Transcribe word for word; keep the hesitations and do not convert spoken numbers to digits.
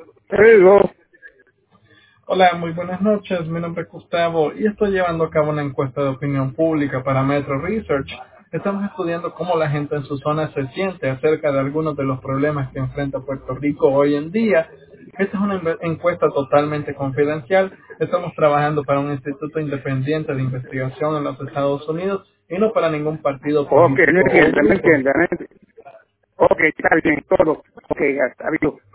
Pero, Hola, muy buenas noches. Mi nombre es Gustavo y estoy llevando a cabo una encuesta de opinión pública para Metro Research. Estamos estudiando cómo la gente en su zona se siente acerca de algunos de los problemas que enfrenta Puerto Rico hoy en día. Esta es una enve- encuesta totalmente confidencial. Estamos trabajando para un instituto independiente de investigación en los Estados Unidos y no para ningún partido ok, no político o entiendo, no grupo. entiendo, no entiendo. Ok, está bien, todo. Ok, ya está bien.